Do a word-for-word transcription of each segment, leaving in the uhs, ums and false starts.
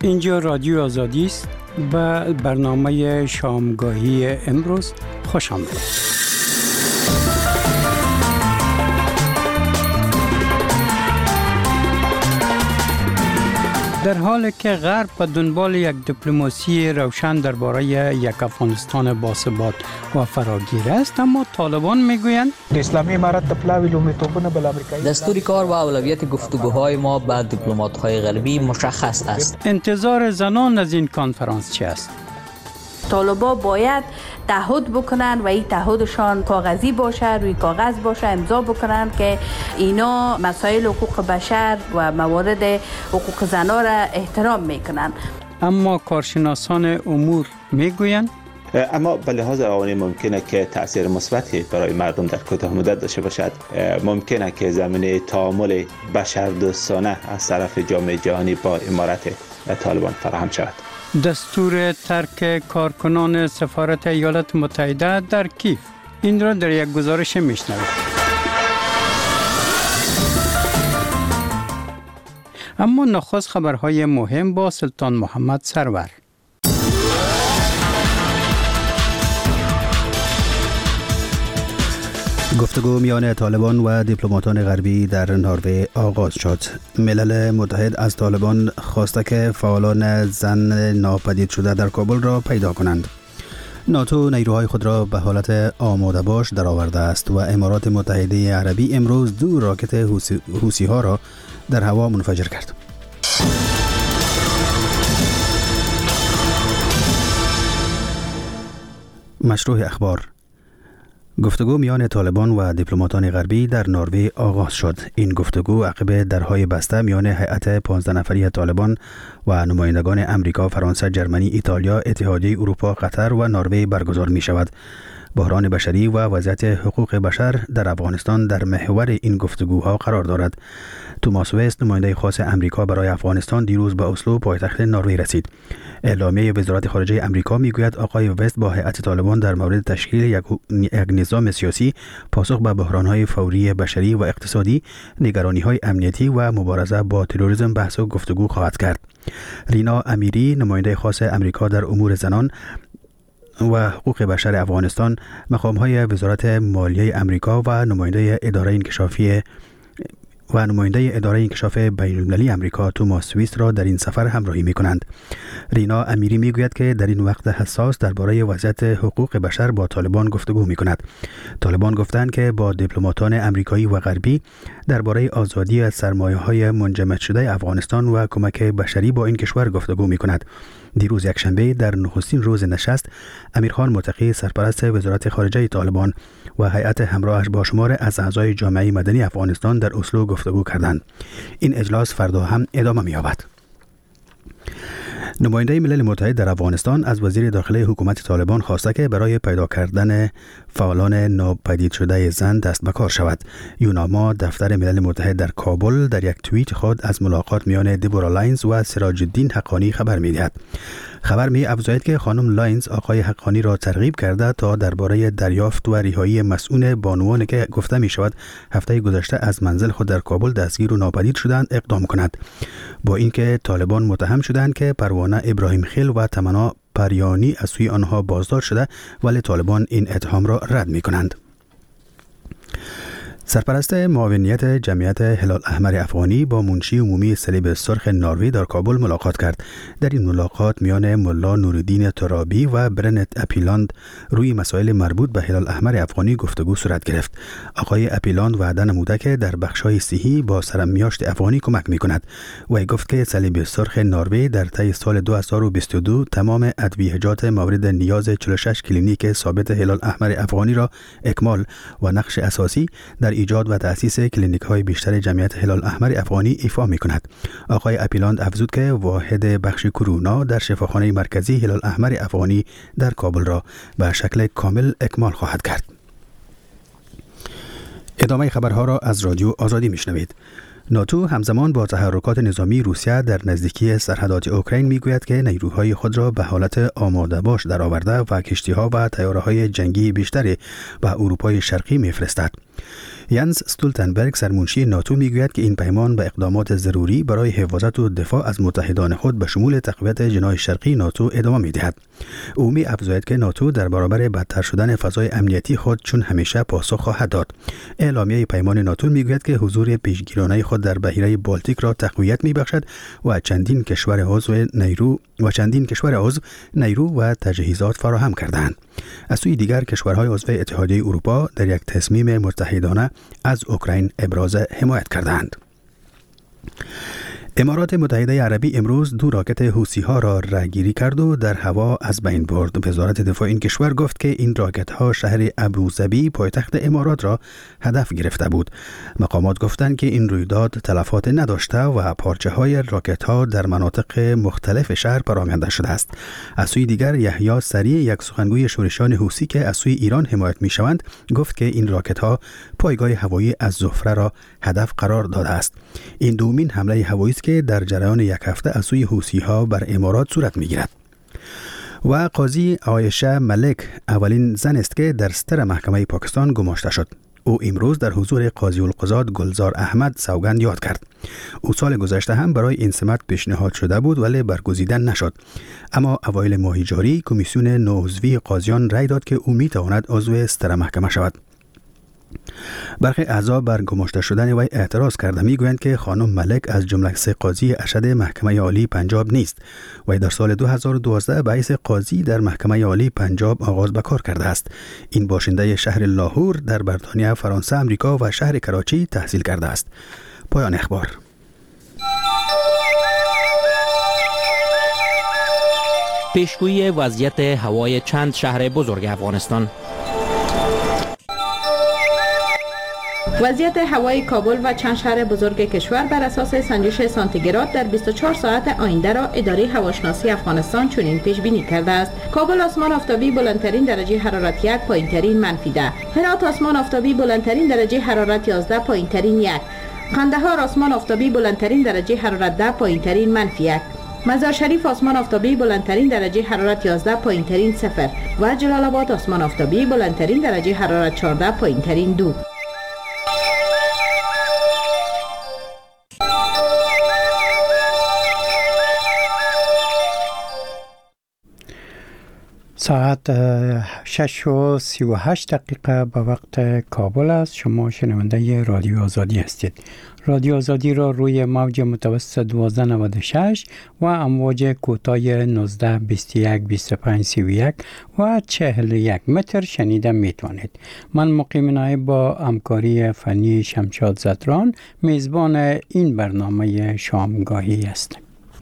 اینجا رادیو آزادی است. به برنامه شامگاهی امروز خوش آمدید. در حالی که غرب به دنبال یک دیپلماسی روشن درباره یک افغانستان باثبات و فراگیر است، اما طالبان میگویند اسلامی امارت د پلاوی لومړیتوبونه بل امریکایی دستور کار و اولویت گفتگوهای ما با دیپلمات‌های غربی مشخص است. انتظار زنان از این کنفرانس چه است؟ طالبان باید تعهد بکنن و این تعهدشان کاغذی باشه، روی کاغذ باشه، امضا بکنن که اینا مسائل حقوق بشر و موارد حقوق زنان را احترام میکنن. اما کارشناسان امور میگویند اما به لحاظ روانی ممکنه که تأثیر مثبتی برای مردم در کوتاه مدت داشته باشد. ممکنه که زمینه تعامل بشردوستانه از طرف جامعه جهانی با امارت طالبان فراهم شود. دستور ترک کارکنان سفارت ایالات متحده در کیف، این را در یک گزارش میشنوید. اما نخست خبرهای مهم با سلطان محمد سرور. گفتگو میان طالبان و دیپلماتان غربی در نروژ آغاز شد. ملل متحد از طالبان خواسته که فعالان زن ناپدید شده در کابل را پیدا کنند. ناتو نیروهای خود را به حالت آماده باش درآورده است و امارات متحده عربی امروز دو راکت حوثی ها را در هوا منفجر کرد. مشروع اخبار. گفتگو میان طالبان و دیپلماتان غربی در نروژ آغاز شد. این گفتگو عقب درهای بسته میان هیئت پانزده نفری طالبان و نمایندگان امریکا، فرانسه، جرمنی، ایتالیا، اتحادیه اروپا، قطر و نروژ برگزار می شود. بحران بشری و وضعیت حقوق بشر در افغانستان در محور این گفتگوها قرار دارد. توماس وست، نماینده خاص امریکا برای افغانستان، دیروز به اسلو پایتخت نروژ رسید. اعلامیه وزارت خارجه امریکا میگوید آقای وست با هیئت طالبان در مورد تشکیل یک, یک نظام سیاسی پاسخ به بحران‌های فوری بشری و اقتصادی، نگرانی‌های امنیتی و مبارزه با تروریسم بحث و گفتگو خواهد کرد. رینا امیری، نماینده خاص امریکا در امور زنان و حقوق بشر افغانستان، مقام‌های وزارت مالیه امریکا و نماینده اداره انکشافی و نماینده اداره انکشاف بین‌المللی امریکا توماس ویست را در این سفر همراهی می‌کنند. رینا امیری میگوید که در این وقت حساس درباره وضعیت حقوق بشر با طالبان گفتگو می‌کند. طالبان گفتند که با دیپلماتان امریکایی و غربی درباره آزادی از سرمایه‌های منجمد شده افغانستان و کمک بشری با این کشور گفتگو می‌کند. دیروز یکشنبه در نخستین روز نشست، امیرخان متقی، سرپرست وزارت خارجه طالبان و هیئت همراهش با شمار از اعضای جامعه مدنی افغانستان در اسلو گفتگو کردند. این اجلاس فردا هم ادامه می‌یابد. نماینده ملل متحد در افغانستان از وزیر داخلی حکومت طالبان خواسته که برای پیدا کردن فعالان ناپدید شده زن دست به کار شود. یوناما، دفتر ملل متحد در کابل، در یک توییت خود از ملاقات میان دیبورا لاینز و سراج الدین حقانی خبر می‌دهد. خبر می افزاید که خانم لاینز آقای حقانی را ترغیب کرده تا درباره دریافت و رهایی مسئول بانوانی که گفته می شود هفته گذشته از منزل خود در کابل دستگیر و ناپدید شدند اقدام کند. با اینکه طالبان متهم شدند که پروانه ابراهیم خیل و تمنا پریانی از سوی آنها بازداشت شده، ولی طالبان این اتهام را رد می کنند. سرپرست معاونیت جمعیت هلال احمر افغانی با منشی عمومی صلیب سرخ نروژ در کابل ملاقات کرد. در این ملاقات میان ملا نورالدین ترابی و برنت اپیلاند روی مسائل مربوط به هلال احمر افغانی گفتگو صورت گرفت. آقای اپیلاند وعده نموده که در بخش‌های صحی با سرمیاشت افغانی کمک می‌کند. وی گفت که صلیب سرخ نروژ در طی سال دو هزار و بیست و دو تمام ادویه‌جات مورد نیاز چهل و شش کلینیک ثابت هلال احمر افغانی را اکمال و نقش اساسی در ایجاد و تأسیس کلینیک‌های بیشتر جمعیت هلال احمر افغانی ایفا می‌کند. آقای اپیلاند افزود که واحد بخش کرونا در شفاخانه مرکزی هلال احمر افغانی در کابل را به شکل کامل اکمال خواهد کرد. ادامه خبرها را از رادیو آزادی میشنوید. ناتو همزمان با تحرکات نظامی روسیه در نزدیکی سرحدات اوکراین میگوید که نیروهای خود را به حالت آماده باش درآورده و کشتی‌ها و طیاره‌های جنگی بیشتری به اروپای شرقی میفرستد. ینس استولتنبرگ سرمنشی ناتو میگوید که این پیمان به اقدامات ضروری برای حفاظت و دفاع از متحدان خود به شمول تقویت جناح شرقی ناتو ادامه میدهد. او می افزاید که ناتو در برابر بدتر شدن فضای امنیتی خود چون همیشه پاسخ خواهد داد. اعلامیه پیمان ناتو میگوید که حضور پیشگیرانه خود در بحیره بالتیک را تقویت میبخشد و چندین کشور عضو نیرو و چندین کشور عضو نیرو و تجهیزات فراهم کردند. از سوی دیگر کشورهای عضو اتحادیه اروپا در یک تصمیم متحدانه از اوکراین ابراز حمایت کردند. امارات متحده عربی امروز دو راکت حوثی ها را رهگیری کرد و در هوا از بین برد. وزارت دفاع این کشور گفت که این راکت ها شهر ابوظبی پایتخت امارات را هدف گرفته بود. مقامات گفتند که این رویداد تلفات نداشته و پارچه های راکت ها در مناطق مختلف شهر پراکنده شده است. از سوی دیگر یحیی سریع، یک سخنگوی شورشیان حوثی که از سوی ایران حمایت می شوند، گفت که این راکت ها پایگاه هوایی از زفره را هدف قرار داده است. این دومین حمله هوایی است که در جریان یک هفته از سوی حوثی ها بر امارات صورت می گیرد. و قاضی عایشه ملک اولین زن است که در ستر محکمه پاکستان گماشته شد. او امروز در حضور قاضی القضات گلزار احمد سوگند یاد کرد. او سال گذشته هم برای این سمت پیشنهاد شده بود ولی برگزیدن نشد. اما اوایل ماه جاری کمیسیون نوعضوی قاضیان رأی داد که او می تواند عضو ستر محکمه شود. برخی اعضا بر گماشته شدن وی اعتراض کرده میگویند که خانم ملک از جمله سه قاضی ارشد محکمه عالی پنجاب نیست. وی در سال دو هزار و دوازده به حیث قاضی در محکمه عالی پنجاب آغاز به کار کرده است. این باشنده شهر لاهور در بریتانیا، فرانسه، امریکا و شهر کراچی تحصیل کرده است. پایان اخبار. پیشگویی وضعیت هوای چند شهر بزرگ افغانستان. وضعیت هوای کابل و چند شهر بزرگ کشور بر اساس سنجش سانتیگراد در بیست و چهار ساعت آینده را اداره هواشناسی افغانستان چنین پیش بینی کرده است. کابل آسمان آفتابی بلندترین درجه حرارت یک، پایینترین منفی ده. هرات آسمان آفتابی بلندترین درجه حرارت یازده، پایینترین یک. قندهار آسمان آفتابی بلندترین درجه حرارت ده، پایینترین منفی یک. مزار شریف آسمان آفتابی بلندترین درجه حرارت یازده، پایینترین صفر و جلال آباد آسمان آفتابی بلندترین درجه حرارت چهارده، پایینترین دو. ساعت شش و سی و هشت دقیقه به وقت کابل است. شما شنونده رادیو آزادی هستید. رادیو آزادی را روی موج متوسط دوازده نود و شش و امواج کوتاه نوزده بیست و یک بیست و پنج سی و یک و چهل و یک متر شنیده میتوانید. من مقیم نایب با همکاری فنی شمشاد زدران میزبان این برنامه شامگاهی هستم.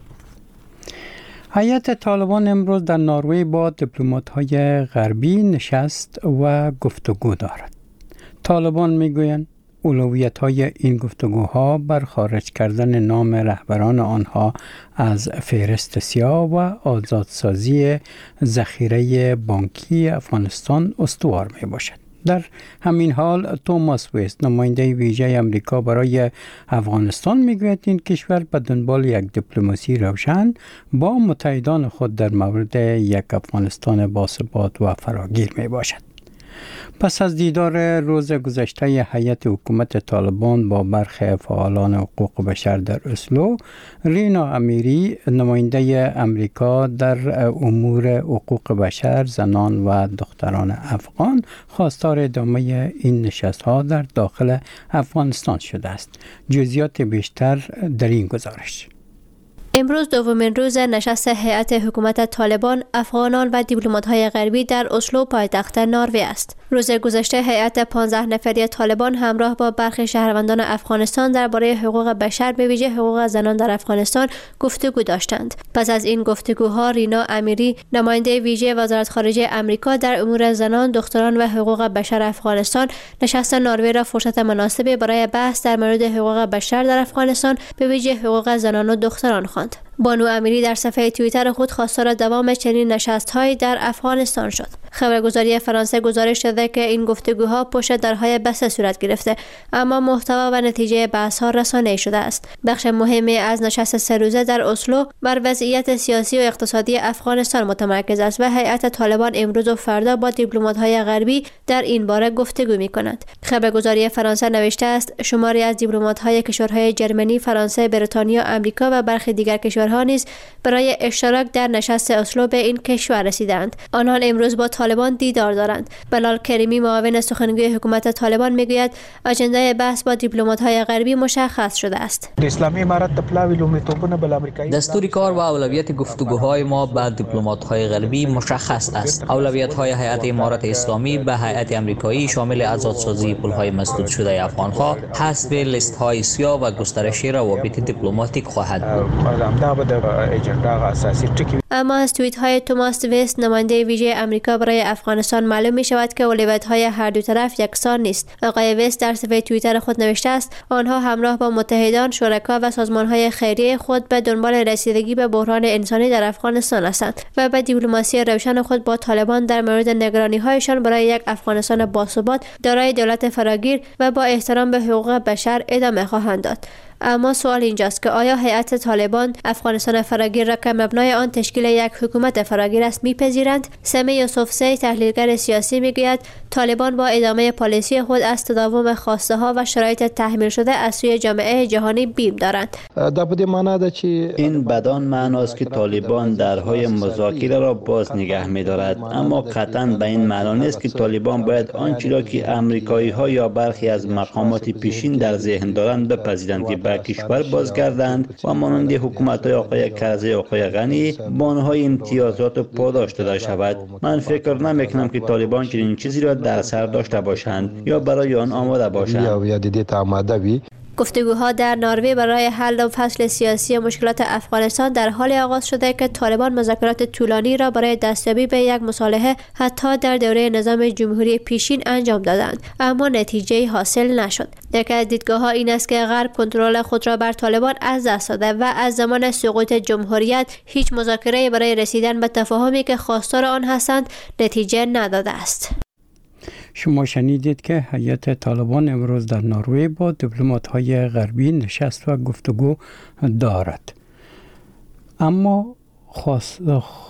هیئت طالبان امروز در نروژ با دیپلمات‌های غربی نشست و گفتگو دارد. طالبان میگویند اولویت‌های این گفتگوها بر خارج کردن نام رهبران آنها از فهرست سیاه و آزادسازی ذخیره بانکی افغانستان استوار میباشد. در همین حال توماس ویست، نماینده ویژه امریکا برای افغانستان، میگوید این کشور به دنبال یک دیپلماسی روشن با متحدان خود در مورد یک افغانستان باثبات و فراگیر می باشد. پس از دیدار روز گذشته هیئت حکومت طالبان با برخی فعالان حقوق بشر در اسلو، رینا امیری، نماینده امریکا در امور حقوق بشر، زنان و دختران افغان، خواستار ادامه این نشست‌ها در داخل افغانستان شده است. جزئیات بیشتر در این گزارش. امروز دومین روز نشست هیئت حکومت طالبان، افغانان و دیپلمات‌های غربی در اسلو پایتخت نروژ است. روز گذشته هیئت پانزده نفری طالبان همراه با برخی شهروندان افغانستان درباره حقوق بشر به ویژه حقوق زنان در افغانستان گفتگو داشتند. پس از این گفتگوها رینا امیری، نماینده ویژه وزارت خارجه امریکا در امور زنان، دختران و حقوق بشر افغانستان، نشست نروژ را فرصت مناسبی برای بحث در مورد حقوق بشر در افغانستان به ویژه حقوق زنان و دختران خواند. بانو امیری در صفحه توییتر خود خواستار دوام چنین نشست‌هایی در افغانستان شد. خبرگزاری فرانسه گزارش داده که این گفتگوها پشت درهای بسته صورت گرفته، اما محتوا و نتیجه بحث‌ها رسانه‌ای شده است. بخش مهمی از نشست سه روزه در اسلو بر وضعیت سیاسی و اقتصادی افغانستان متمرکز است و هیئت طالبان امروز و فردا با دیپلمات‌های غربی در این باره گفتگو می‌کنند. خبرگزاری فرانسه نوشته است شماری از دیپلمات‌های کشورهای جرمنی، فرانسه، بریتانیا، آمریکا و برخی دیگر کشورها نیز برای اشتراک در نشست اسلو به این کشور رسیدند. آنان امروز با طالبان دیدار دارند. بلال کریمی معاون سخنگوی حکومت طالبان میگوید اجنده بحث با دیپلمات‌های غربی مشخص شده است. اسلامی امارت د پلاوی لومړیتوبونه بل امریکایي دستور کار و اولویت گفتگوهای ما با دیپلمات‌های غربی مشخص است. اولویت‌های هیئت امارت اسلامی به هیئت آمریکایی شامل آزادسازی پل‌های مسدود شده افغان‌ها، حذف لیست‌های سیاه و گسترش روابط دیپلماتیک خواهد بود. اما از توییت‌های توماس ویست نماینده ویژه آمریکا برای افغانستان معلوم می شود که اولویت‌های هر دو طرف یکسان نیست. آقای ویست در صفحه توییتر خود نوشته است آنها همراه با متحدان، شرکا و سازمان‌های خیریه خود به دنبال رسیدگی به بحران انسانی در افغانستان هستند و به دیپلماسی روشن خود با طالبان در مورد نگرانی‌هایشان برای یک افغانستان باثبات دارای دولت فراگیر و با احترام به حقوق بشر ادامه خواهند داد. اما سوال اینجاست که آیا هیئت طالبان افغانستان فراگیر را که مبنای آن تشکیل یک حکومت فراگیر است میپذیرند؟ سمی یوسفزی تحلیلگر سیاسی میگوید طالبان با ادامه پالیسی خود از تداوم خواسته ها و شرایط تحمیل شده از سوی جامعه جهانی بیم دارند. این بدان معناست که طالبان درهای مذاکره را باز نگه می‌دارد، اما قطعاً به این معنا نیست که طالبان باید آنچه را که آمریکایی ها یا برخی از مقامات پیشین در ذهن دارند بپذیرند که به کشور بازگردند و مانند حکومت‌های آقای کرزی، آقای غنی بانهای امتیازات و پاداش داده شود. من فکر نمی‌کنم که طالبان چنین چیزی را در سر داشته باشند یا برای آن آماده باشند. گفتگوها در نروژ برای حل فصل سیاسی مشکلات افغانستان در حال آغاز شده که طالبان مذاکرات طولانی را برای دستیابی به یک مصالحه حتی در دوره نظام جمهوری پیشین انجام دادند، اما نتیجه حاصل نشد. یکی از دیدگاه‌ها این است که غرب کنترل خود را بر طالبان از دست داده و از زمان سقوط جمهوریت هیچ مذاکره‌ای برای رسیدن به تفاهمی که خواستار آن هستند نتیجه نداده است. شما شنیدید که هیئت طالبان امروز در نروژ با دیپلمات‌های غربی نشست و گفتگو دارد. اما خاص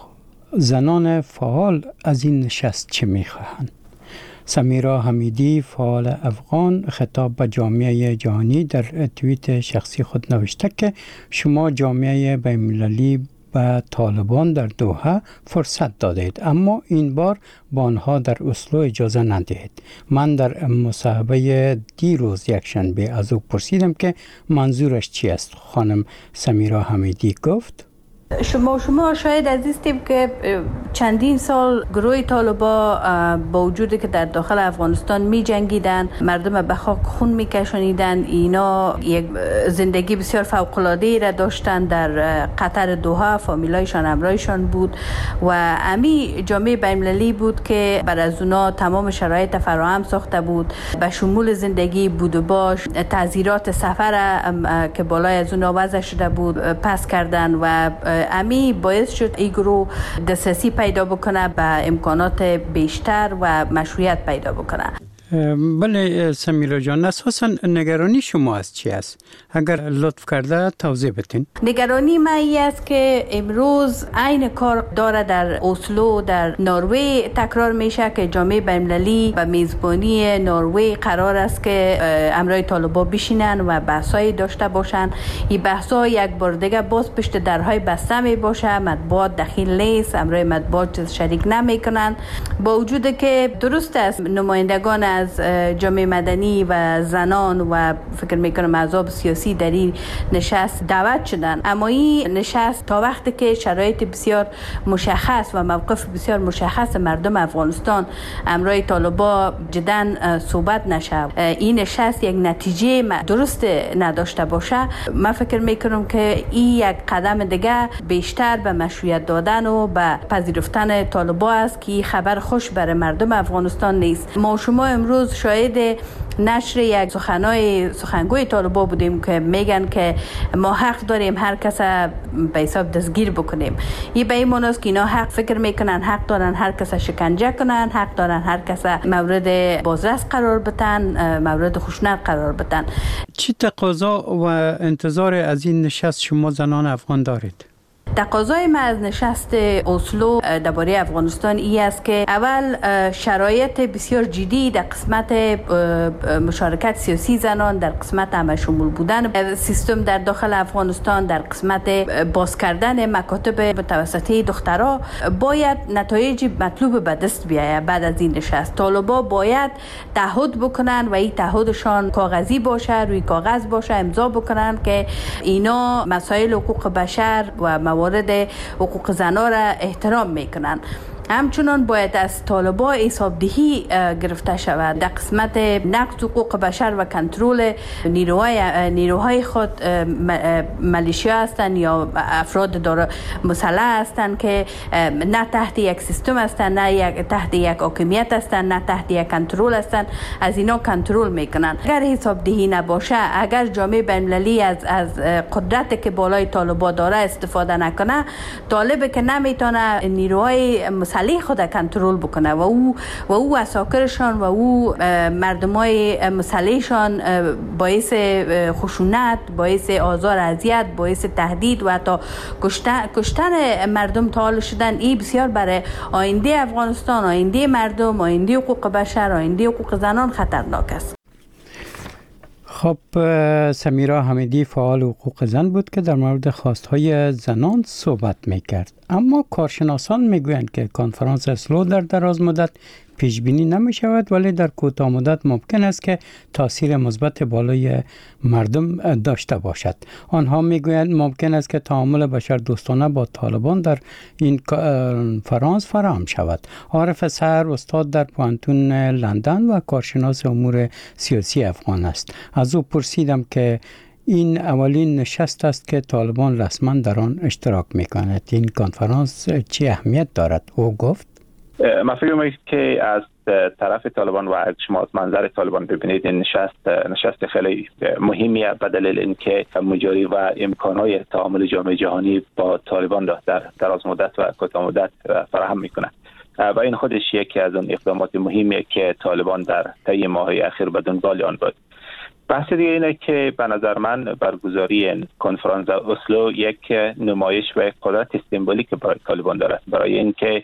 زنان فعال از این نشست چه می‌خواهند؟ سمیرا حمیدی فعال افغان خطاب به جامعه جهانی در توییت شخصی خود نوشته که شما جامعه بین‌المللی به طالبان در دوحه فرصت دادید، اما این بار با آنها در اسلو اجازه ندهید. من در مصاحبه دیروز یکشنبه از او پرسیدم که منظورش چی است. خانم سمیرا حمیدی گفت شما شما شاید عزیزتیم که چندین سال گروه طالبا با وجودی که در داخل افغانستان می جنگیدن، مردم به خاک خون می کشانیدن، اینا یک زندگی بسیار فوق‌العاده‌ای را داشتن در قطر دوحه، فامیلایشان همراهشان بود و امی جامعه بین‌المللی بود که بر از اونا تمام شرایط فراهم ساخته بود، به شمول زندگی، بود و باش، تعزیرات سفر که بالای از اونا وضع شده بود پس کردن و امی باعث شد این گروه دسترسی پیدا بکنه به امکانات بیشتر و مشروعیت پیدا بکنه. بله سمیرا جان، اساسا نگرانی شما از چی است؟ اگر لطف کرده توضیح بدین. نگرانی من این است که امروز عین کار داره در اسلو در نروژ تکرار میشه که جامعه بین‌المللی به میزبانی نروژ قرار است که همراه طالبان بشینن و بحثایی داشته باشن. این بحث‌ها یک بار دیگه باز پشت درهای بسته می باشه، مطبوعات دخیل نیست، همراه مطبوعات شریک نمیکنن، با وجود که درست است نمایندگان از جامعه مدنی و زنان و فکر میکنم احزاب سیاسی در این نشست دعوت شدن، اما این نشست تا وقتی که شرایط بسیار مشخص و موقف بسیار مشخص مردم افغانستان امرای طالبا جداً صحبت نشه، این نشست یک نتیجه درست نداشته باشه، من فکر میکنم که این یک قدم دیگه بیشتر به مشروعیت دادن و به پذیرفتن طالبا است که خبر خوش برای مردم افغانستان نیست. ما شما امروز امروز شاهد نشر یک سخنای سخنگوی طالبان بودیم که میگن که ما حق داریم هر کس به حساب دستگیر بکنیم. این به این معنی است که اینا حق فکر میکنن حق دارن هر کس شکنجه کنن، حق دارن هر کس مورد بازرس قرار بدن، مورد خشونت قرار بدن. چی تقاضا و انتظار از این نشست شما زنان افغان دارید؟ تقاضای ما از نشست اسلو درباره افغانستان ای است که اول شرایط بسیار جدی در قسمت مشارکت سیاسی زنان، در قسمت همه شمول بودن سیستم در داخل افغانستان، در قسمت باز کردن مکاتب متوسطه دخترها باید نتایج مطلوب به دست بیاید. بعد از این نشست طالبان باید تعهد بکنن و این تعهدشان کاغذی باشه، روی کاغذ باشه، امضا بکنن که اینا مسائل حقوق بشر و موارد حقوق زنان را احترام میکنن. همچنان باید از طالبان حسابدهی گرفته شود در قسمت نقض حقوق بشر و کنترل نیروهای نیروهای خود، ملیشیا هستند یا افراد داره مسلح هستند که نه تحت یک سیستم هستند، نه یک تحت یک حاکمیت هستند، نه تحت یک کنترل هستند، از اینا کنترل میکنن. اگر حسابدهی نباشه، اگر جامعه بین‌المللی از از قدرتی که بالای طالبان داره استفاده نکنه، طالب که نمیتونه نیروهای مسلح خود کنترل بکنه و او و او اساکرشان و او مردمای مسلحشان باعث خشونت، باعث آزار اذیت، باعث تهدید و حتی کشتن کشتن مردم تعال شدن، این بسیار برای آینده افغانستان، آینده مردم، آینده حقوق بشر، آینده حقوق زنان خطرناک است. خب سمیرا حمیدی فعال حقوق زن بود که در مورد خواستهای زنان صحبت میکرد. اما کارشناسان میگویند که کنفرانس اسلو در دراز مدت پیش بینی نمی شود، ولی در کوتاه مدت ممکن است که تاثیر مثبت بالای مردم داشته باشد. آنها میگویند ممکن است که تعامل بشر دوستانه با طالبان در این کنفرانس فراهم شود. عارف سحر استاد در پوهنتون لندن و کارشناس امور سیاسی افغان است. از او پرسیدم که این اولین نشست است که طالبان رسما در آن اشتراک می‌کند. این کنفرانس چه اهمیت دارد؟ او گفت من فکر می‌کنم که از طرف طالبان و از شما از منظر طالبان ببینید این نشست نشست خیلی مهمیه به دلیل اینکه مجاری و امکانات تعامل جامعه جهانی با طالبان در دراز مدت و کوتاه مدت فراهم می‌کند و این خودش یکی از اون اقدامات مهمیه که طالبان در طی ماه‌های اخیر به دنبال آن بود. بحث دیگه اینه که به نظر من برگزاری کنفرانس اسلو یک نمایش و قدرت سمبولیک برای طالبان دارد، برای اینکه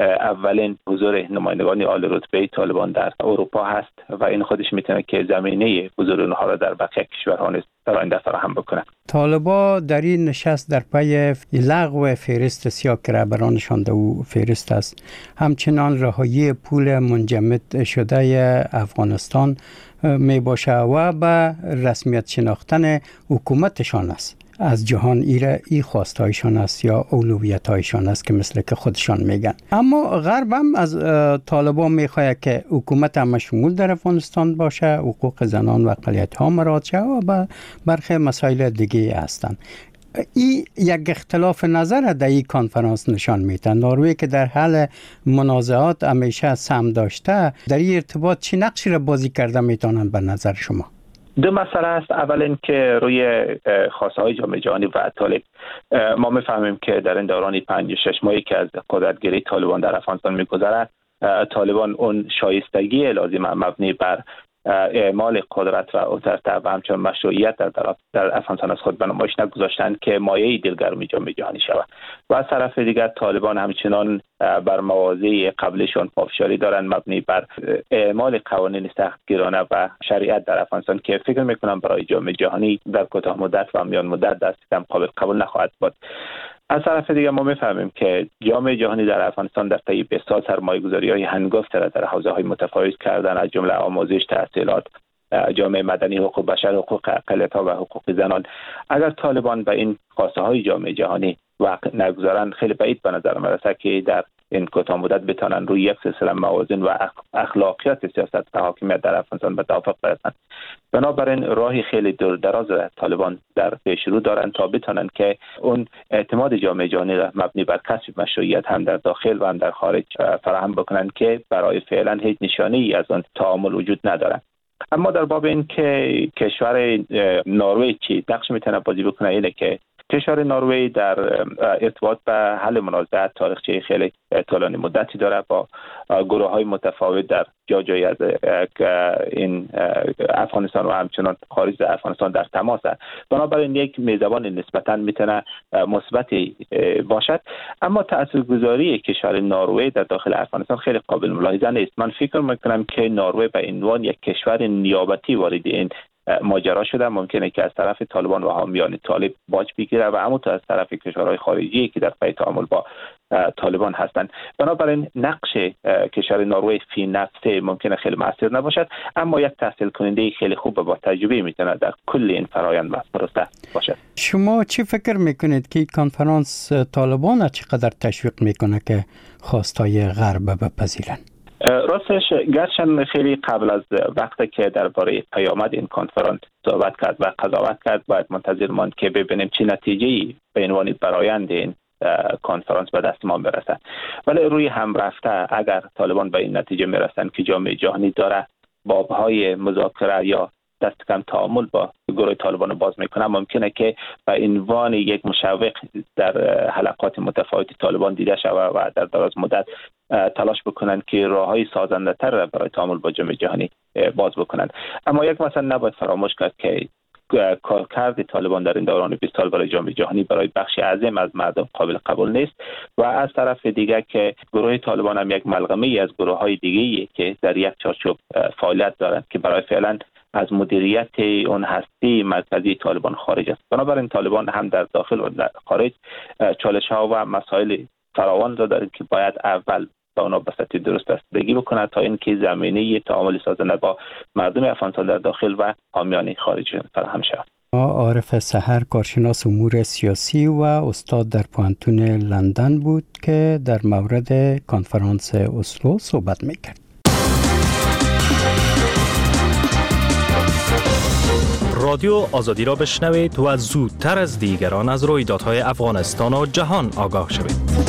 اولین حضور نمایندگان عالی رتبه طالبان در اروپا هست و این خودش میتونه که زمینه حضور اونها را در بقیه کشورها نیز در آینده فراهم بکنه. طالبان در این نشست در پی لغو فهرست سیاه که رهبرانشان او فهرست است، همچنان رهایی پول منجمد شده افغانستان می باشه و به رسمیت شناختن حکومتشان است از جهان. ایره ای خواستایشان است یا اولویتایشان است که مثل که خودشان میگن. اما غرب هم از طالبان میخواد که حکومت هم شمول در افغانستان باشه، حقوق زنان و اقلیت ها مراعات شه و برخی مسائل دیگه هستند. این یک اختلاف نظر در این کنفرانس نشان میده. نروژ که در حل منازعات همیشه سهم داشته، در این ارتباط چه نقشی را بازی کرده میتونن به نظر شما؟ دو مسئله است. اول این که روی خواسته های جامعه جهانی و طالب ما میفهمیم که در این دوران پنج شش ماهی که از قدرتگیری طالبان در افغانستان میگذره، طالبان اون شایستگی لازم مبنی بر اعمال قدرت و اترته و همچنین مشروعیت در, در افغانستان از خود به نمایش نگذاشتند که مایه دلگرمی جامعه جهانی شود و از طرف دیگر طالبان همچنان بر مواضع قبلشان پافشاری دارند مبنی بر اعمال قوانین سختگیرانه و شریعت در افغانستان که فکر میکنم برای جامعه جهانی در کوتاه مدت و میان مدت در سیستم قابل قبول نخواهد بود. از طرف دیگر ما میفهمیم که جامعه جهانی در افغانستان در طی بیست سال سرمایه‌گذاری‌های هنگفت را در حوزه‌های متفاوت کردن، از جمله آموزش، تحصیلات، جامعه مدنی، حقوق بشر، حقوق اقلیت‌ها و حقوق زنان. اگر طالبان به این خواسته‌های جامعه جهانی وقت نگذارند، خیلی بعید به نظر می‌رسد که در این کوتاه مدت بتونن روی یک سلسله موازین و اخلاقیات سیاست و حاکمیت در افغانستان به توافق برسند. بنابراین راهی خیلی دور دراز طالبان در پیش رو دارند تا بتونن که اون اعتماد جامعه جهانی را مبنی بر کسب مشروعیت هم در داخل و هم در خارج فراهم بکنند که برای فعلا هیچ نشانه ای از آن تعامل وجود ندارد. اما در باب این که کشور نروژ چی نقش میتونه بازی بکنه، اینه که کشور نروژ در ارتباط به حل منازعات تاریخچه خیلی طولانی مدتی داره، با گروه های متفاوت در جا جای از این افغانستان و همچنان خارج از افغانستان در تماس است. بنابراین یک میزبان نسبتا میتونه مثبتی باشد، اما تاثیرگذاری کشور نروژ در داخل افغانستان خیلی قابل ملاحظه نیست. من فکر میکنم که نروژ به عنوان یک کشور نیابتی وارد این ماجرا شده، ممکنه که از طرف طالبان و حامیان طالب باج بگیره و همونطور از طرف کشورهای خارجی که در پی تعامل با طالبان هستند. بنابراین نقش کشور نروژ فی نفسه ممکنه خیلی مؤثر نباشد، اما یک تحصیل کننده خیلی خوب با تجربه میتونه در کل این فرایند پروسه باشد. شما چی فکر میکنید که کنفرانس طالبان چقدر تشویق میکنه که خواستای غرب بپذیرن؟ راستش گرچند خیلی قبل از وقتی که درباره پیامد این کنفرانس صحبت کرد و قضاوت کرد، باید منتظر ماند که ببینیم چه نتیجه‌ای به عنوان برآیند این کنفرانس به دست ما برسد. ولی روی هم رفته اگر طالبان به این نتیجه میرسن که جامعه جهانی داره بابهای مذاکره یا دست کم تعامل با گروه طالبان باز میکنه، ممکنه که به عنوان یک مشوق در حلقات متفاوت طالبان دیده شود و در دراز مدت تلاش بکنن که راههای سازنده تر برای تعامل با جامعه جهانی باز بکنن. اما یک مثلا نباید فراموش کرد که کارکرد طالبان در این دوران بیست سال برای جامعه جهانی برای بخشی عظیم از مردم قابل قبول نیست و از طرف دیگر که گروه طالبان هم یک ملغمه ای از گروه های دیگه‌ای که در یک چارچوب فعالیت دارند که برای فعلا از مدیریت اون هستی مرکزی طالبان خارج است. بنابراین طالبان هم در داخل و در خارج چالش ها و مسائل فراوان را دارند که باید اول با اونا به سطح درست رسیدگی بکنند تا اینکه زمینه تعامل سازنده با مردم افغانستان در داخل و حامیان خارج فراهم شود. عارف سحر کارشناس امور سیاسی و استاد در پوهنتون لندن بود که در مورد کنفرانس اسلو صحبت میکرد. رادیو آزادی را بشنوید و زودتر از دیگران از رویدادهای افغانستان و جهان آگاه شوید.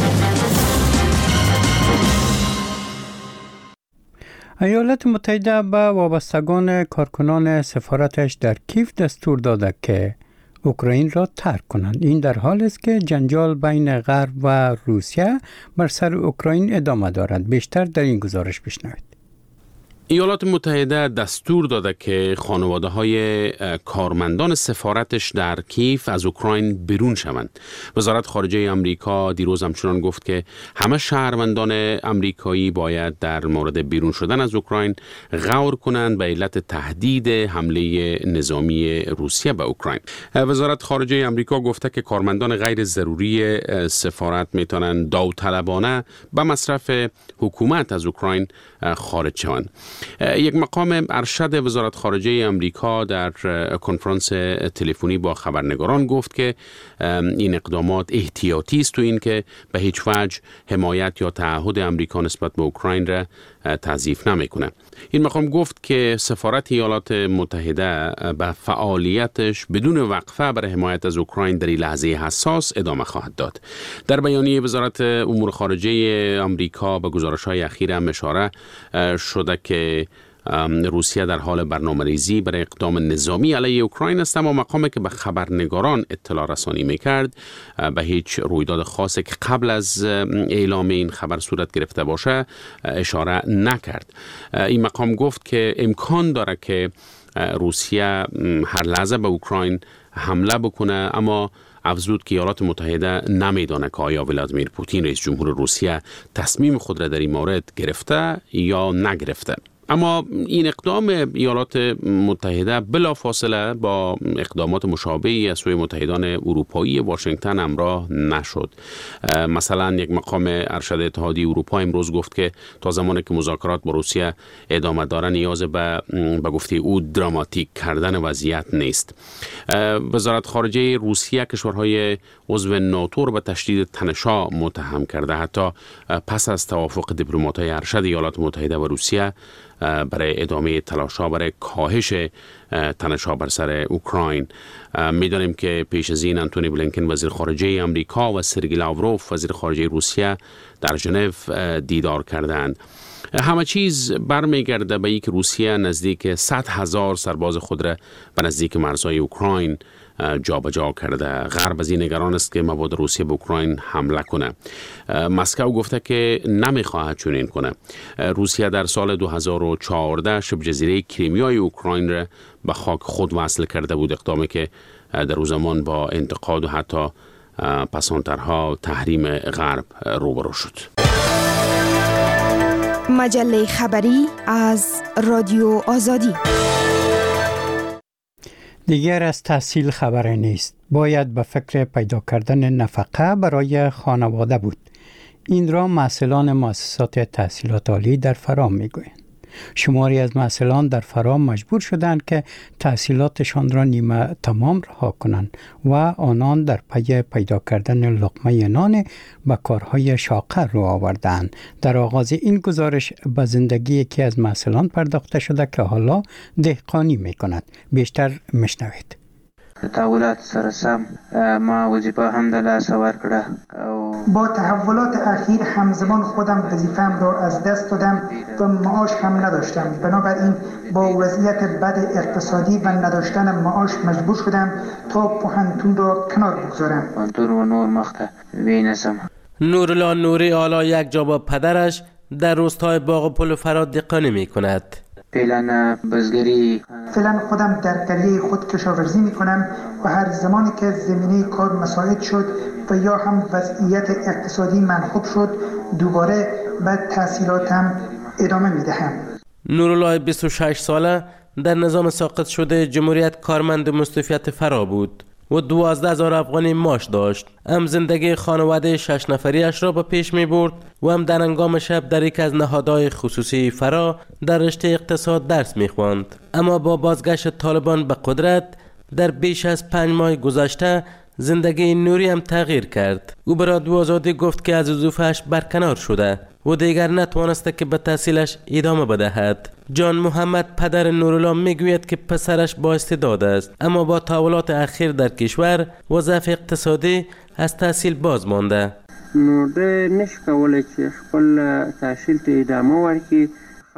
ایالات متحده به وابستگان کارکنان سفارتش در کیف دستور داده که اوکراین را ترک کنند. این در حالی است که جنجال بین غرب و روسیه بر سر اوکراین ادامه دارد. بیشتر در این گزارش بشنوید. ایالات متحده دستور داده که خانواده‌های کارمندان سفارتش در کیف از اوکراین بیرون شوند. وزارت خارجه آمریکا دیروز همچنان گفت که همه شهروندان آمریکایی باید در مورد بیرون شدن از اوکراین غور کنند به علت تهدید حمله نظامی روسیه به اوکراین. وزارت خارجه آمریکا گفته که کارمندان غیر ضروری سفارت میتونن داوطلبانه به مصرف حکومت از اوکراین خارج شوند. یک مقام ارشد وزارت خارجه آمریکا در کنفرانس تلفنی با خبرنگاران گفت که این اقدامات احتیاطی است و این که به هیچ وجه حمایت یا تعهد آمریکا نسبت به اوکراین را تضعیف نمیکنه. این مقام گفت که سفارت ایالات متحده به فعالیتش بدون وقفه برای حمایت از اوکراین در این لحظه حساس ادامه خواهد داد. در بیانیه وزارت امور خارجه آمریکا به گزارش‌های اخیر هم اشاره شده که روسیه در حال برنامه‌ریزی برای اقدام نظامی علیه اوکراین است، اما مقامی که به خبرنگاران اطلاع رسانی میکرد به هیچ رویداد خاصی که قبل از اعلام این خبر صورت گرفته باشه اشاره نکرد. این مقام گفت که امکان داره که روسیه هر لحظه به اوکراین حمله بکنه، اما افزود که ایالات متحده نمیدانه که آیا ولادیمیر پوتین رئیس جمهور روسیه تصمیم خود را در این مورد گرفته یا نگرفته. اما این اقدام ایالات متحده بلافاصله با اقدامات مشابهی از سوی متحدان اروپایی واشنگتن همراه نشد. مثلا یک مقام ارشد اتحادیه اروپا امروز گفت که تا زمانی که مذاکرات با روسیه ادامه داره نیاز به به گفته او دراماتیک کردن وضعیت نیست. وزارت خارجه روسیه کشورهای عضو ناتو را به تشدید تنش‌ها متهم کرده، حتی پس از توافق دیپلمات‌های ارشد ایالات متحده و روسیه برای ادامه تلاش‌ها برای کاهش تنش‌ها بر سر اوکراین. می‌دانیم که پیش از این انتونی بلینکن وزیر خارجه آمریکا و سرگئی لاوروف وزیر خارجه روسیه در ژنو دیدار کردند. همه چیز برمیگرده به اینکه روسیه نزدیک صد هزار سرباز خود را به نزدیک مرزهای اوکراین جابجا کرده. غرب از این نگران است که مبادا روسیه به اوکراین حمله کنه. مسکو گفته که نمیخواهد چنین کنه. روسیه در سال دو هزار و چهارده شبه جزیره کریمیای اوکراین را به خاک خود وصل کرده بود، اقدامی که در اون زمان با انتقاد و حتی پسانترها تحریم غرب روبرو شد. مجله خبری از رادیو آزادی. دیگر از تحصیل خبری نیست. باید به فکر پیدا کردن نفقه برای خانواده بود. این را مسئولان مؤسسات تحصیلات عالی در فرا میگویند. شماری از مسئولان در فرا مجبور شدند که تحصیلاتشان را نیمه تمام رها کنند و آنان در پی پیدا کردن لقمه نان به کارهای شاقه رو آوردند. در آغاز این گزارش به زندگی یکی از مسئولان پرداخته شده که حالا دهقانی می کند. بیشتر مشنوید. تحولات سره سم ما وظیفه هم در لاس ورکړه. با تحولات اخیر همزمان خودم وظیفه‌ام را از دست دادم و معاش هم نداشتم. بنابراین با وضعیت بد اقتصادی و نداشتن معاش مجبور شدم تا پوهنتون را کنار بگذارم. پوهنتون و نور مخته وینسم. نورالله نوری حالا یک جا با پدرش در روستای باغ پل فراد دهقانی می کند. فعلا بزگری فعلا خودم در قریه خود کشاورزی می کنم و هر زمانی که زمینه کار مساعد شد و یا هم وضعیت اقتصادی من خوب شد دوباره به تحصیلاتم ادامه می دهم. نورالله بیست و شش ساله در نظام ساقط شده جمهوریت کارمند مستوفیت فرا بود و دوازده هزار افغانی معاش داشت. هم زندگی خانواده شش نفریش را به پیش می برد و هم در هنگام شب در یک از نهادهای خصوصی فرا در رشته اقتصاد درس می خواند. اما با بازگشت طالبان به قدرت در بیش از پنج ماه گذشته زندگی نوری هم تغییر کرد. او به رادیو آزادی گفت که از وظیفه‌اش برکنار شده و دیگر نتوانسته که به تحصیلش ادامه بدهد. جان محمد پدر نورالله میگوید که پسرش با استعداد است، اما با تحولات اخیر در کشور و ضعف اقتصادی از تحصیل باز مانده. نو د نش کولای چې خپل تحصیل ته ادامه ورکړي.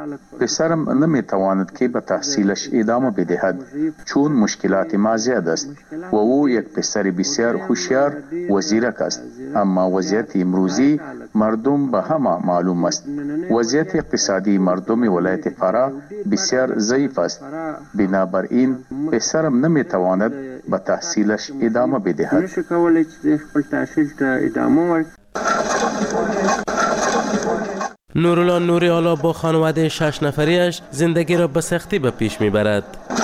پسرم نمیتواند که به تحصیلش ادامه بدهد چون مشکلات ما زیاد است و او یک پسر بسیار هوشیار و زیرک است، اما وضعیت امروزی مردم به همه معلوم است. وضعیت اقتصادی مردم ولایت فرا بسیار ضعیف است، بنابراین پسرم نمیتواند به تحصیلش ادامه بدهد. نشه کولای چې خپل تحصیل ته ادامه ورکړي. نورالله نوری حالا با خانواده شش نفریش زندگی را به سختی به پیش میبرد.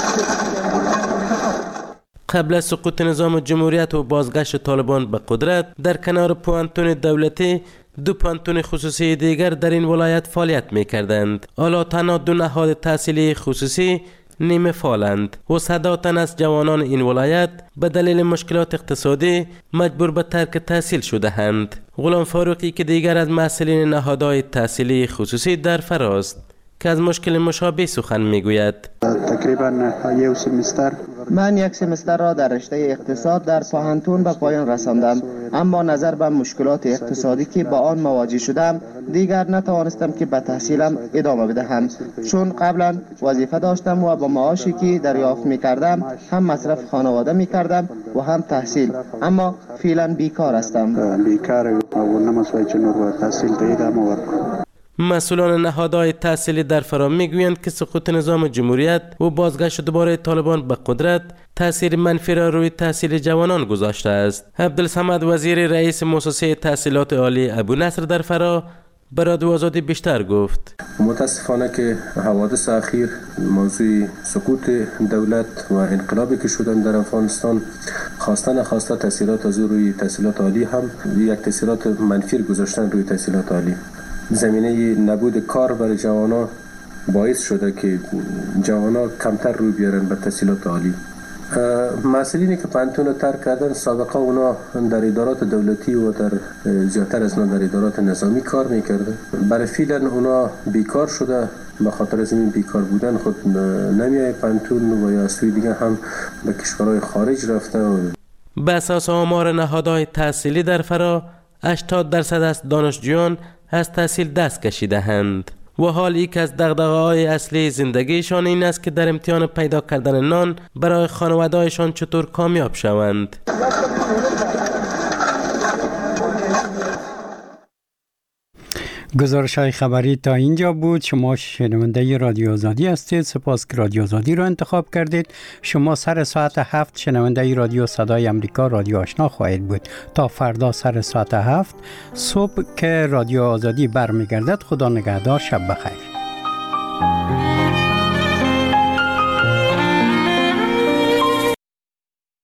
قبل از سقوط نظام جمهوریت و بازگشت طالبان به قدرت در کنار پوهنتون دولتی دو پوهنتون خصوصی دیگر در این ولایت فعالیت میکردند. حالا تنها دو نهاد تحصیلی خصوصی نیمه فعالند و صد تن از جوانان این ولایت به دلیل مشکلات اقتصادی مجبور به ترک تحصیل شده اند. غلام فاروقی که دیگر از مسئولین نهادهای تحصیلی خصوصی در فراست که از مشکل مشابه سخن میگوید. تقریبا یک سمستر من یک سمستر را در رشته اقتصاد در پوهنتون به پایان رساندم، اما نظر به مشکلات اقتصادی که با آن مواجه شدم دیگر نتوانستم که به تحصیلم ادامه بدهم، چون قبلا وظیفه داشتم و با معاشی که دریافت میکردم هم مصرف خانواده میکردم و هم تحصیل، اما فعلا بیکار هستم. بیکار و نمی‌توانم که نور تحصیل ادامه ورکړم. مسئولان نهادهای تحصیلی در فرا میگویند که سقوط نظام جمهوریت و بازگشت دوباره طالبان به قدرت تاثیر منفی را روی تحصیل جوانان گذاشته است. عبدالصمد وزیر رئیس مؤسسه تحصیلات عالی ابو نصر در فرا به رادیو آزادی بیشتر گفت. متاسفانه که حوادث اخیر موضوع سقوط دولت و انقلابی که شدن در افغانستان خواسته نخواسته تاثیرات از روی تحصیلات عالی هم یک تاثیرات منفی گذاشتن روی تحصیلات عالی. زمینه نبود کار برای جوانان باعث شده که جوانان کمتر روی بیارن به تحصیلات عالی. مسئولینی که پانتون ترک کردن سابقه اونا در ادارات دولتی و در زیادتر از اونا در ادارات نظامی کار میکردن. برای فعلا اونا بیکار شده، به خاطر از این بیکار بودن خود نمیای پانتون و یا سوی دیگه هم به کشورهای خارج رفته. به اساس آمار نهادهای تحصیلی در فرا هشتاد درصد از دانشجویان از تحصیل دست کشیده‌اند و حال یک از دغدغه‌های اصلی زندگیشان این است که در امتحان پیدا کردن نان برای خانواده‌هایشان چطور کامیاب شوند. گزارش های خبری تا اینجا بود. شما شنونده رادیو آزادی هستید. سپاس که رادیو آزادی را انتخاب کردید. شما سر ساعت هفت شنونده رادیو صدای امریکا رادیو آشنا خواهید بود. تا فردا سر ساعت هفت صبح که رادیو آزادی برمیگردد. خدا نگهدار. شب بخیر.